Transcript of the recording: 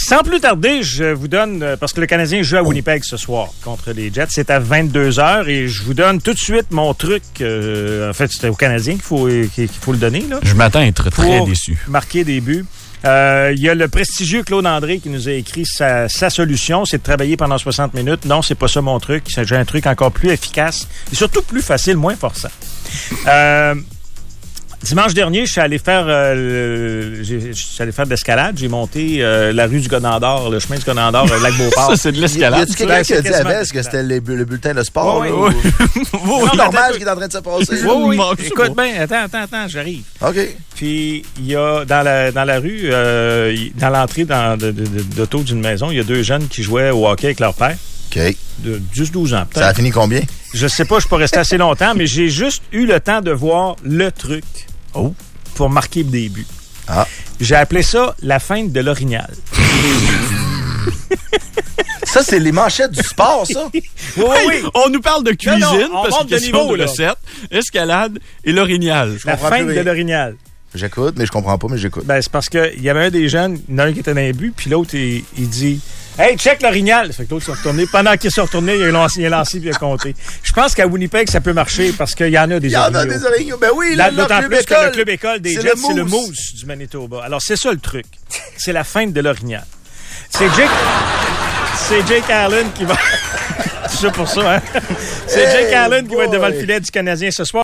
Sans plus tarder, je vous donne, parce que le Canadien joue à Winnipeg ce soir contre les Jets, c'est à 22h et je vous donne tout de suite mon truc. En fait, c'était au Canadien qu'il faut le donner. Là, je m'attends à être très déçu. Marquer des buts. Il y a le prestigieux Claude André qui nous a écrit sa solution, c'est de travailler pendant 60 minutes. Non, c'est pas ça mon truc. J'ai un truc encore plus efficace et surtout plus facile, moins forçant. Dimanche dernier, je suis allé faire de l'escalade. J'ai monté la rue du Godendor, le chemin du Godendor, le lac Beauport. Ça, c'est de l'escalade. Y a-tu quelqu'un qui a dit à Vest que c'était le bulletin de sport? Oui. C'est normal ce qui est en train de se passer. Oui. Écoute bien, attends, j'arrive. OK. Puis, il y a dans la rue, dans l'entrée d'auto d'une maison, il y a 2 jeunes qui jouaient au hockey avec leur père. OK. De 10-12 ans, peut-être. Ça a fini combien? Je sais pas, je suis pas resté assez longtemps, mais j'ai juste eu le temps de voir le truc pour marquer des buts. Ah. J'ai appelé ça la feinte de l'orignal. Ça, c'est les manchettes du sport, ça? Oui. On nous parle de cuisine, parce que de niveau, de recette, escalade et l'orignal. La feinte de l'orignal. J'écoute, mais je comprends pas, mais j'écoute. Ben, c'est parce qu'il y avait un des jeunes, il y en a un qui était dans les buts, puis l'autre, il dit « Hey, check l'orignal! » Fait que l'autre s'est retourné. Pendant qu'il s'est retourné, il a lancé puis il a compté. Je pense qu'à Winnipeg, ça peut marcher parce qu'il y en a des orignaux. Il y en a des orignaux. Ben oui, d'autant plus que le club école des Jets, c'est le Moose du Manitoba. Alors, c'est ça le truc. C'est la feinte de l'orignal. C'est Jake Allen qui va... C'est ça pour ça, hein? C'est Jake Allen qui va être devant le filet du Canadien ce soir.